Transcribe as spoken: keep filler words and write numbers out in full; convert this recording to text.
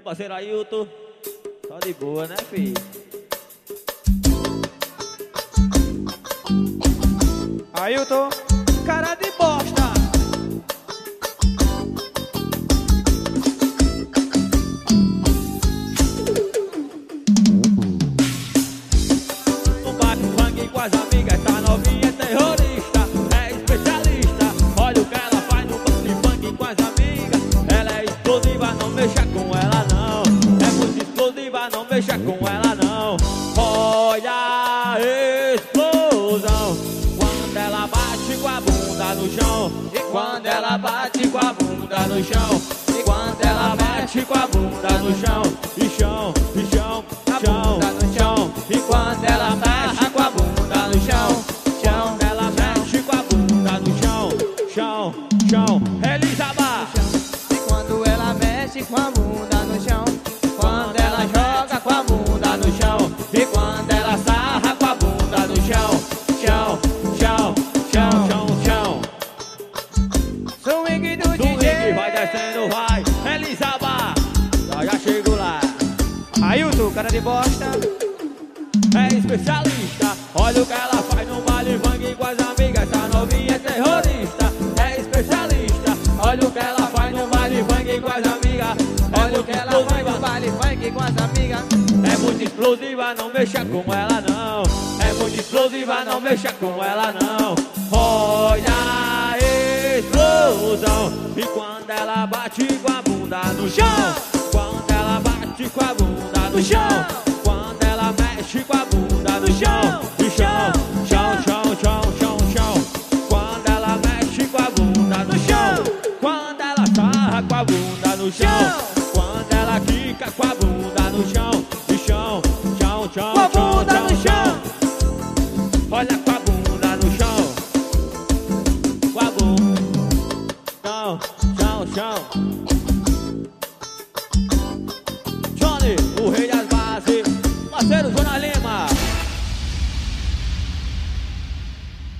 parceiro Ailton, só de boa, né, filho? Ailton, cara de bosta. No baile funk com as amigas, essa novinha é terrorista, é especialista. Olha o que ela faz no baile funk com as amigas. Ela é explosiva, não mexa com ela não. É muito explosiva, não mexa com ela não. Olha a explosão quando ela bate com a bunda no chão. E quando ela bate com a bunda no chão. E quando ela bate com a bunda no chão. E chão, e chão, chão, no chão. E quando ela mexe com a bunda no chão. Chão, ela mexe com a bunda no chão. Chão, chão, Elizabeth. E quando ela mexe com a bunda no chão. Quando ela joga com a bunda no chão. E quando ela sarra com a bunda no chão. Chão, chão, chão, chão, chão. Swing do Swing D J. vai descendo, vai, Elizabeth. Já, já chego lá. Ailton, cara de bosta. É especialista, olha o que ela faz no baile funk com as amigas. Essa novinha é terrorista, é especialista. Olha o que ela faz no baile funk com as amigas. Olha o que ela faz no baile funk com as amigas. É muito explosiva, não mexa com ela não. É muito explosiva, não mexa com ela não. Olha a explosão. E quando ela bate com a bunda no chão. Quando ela bate com a bunda no chão. Quando ela mexe com a bunda no chão. E chão, chão, chão, chão, chão, chão. Quando ela mexe com a bunda no chão. Quando ela sarra com a bunda no chão. Quando ela quica com a bunda no chão. E chão, chão, chão, Com a chão, bunda chão, no chão. Olha com a bunda no chão. Com a bunda. Chão, chão, chão.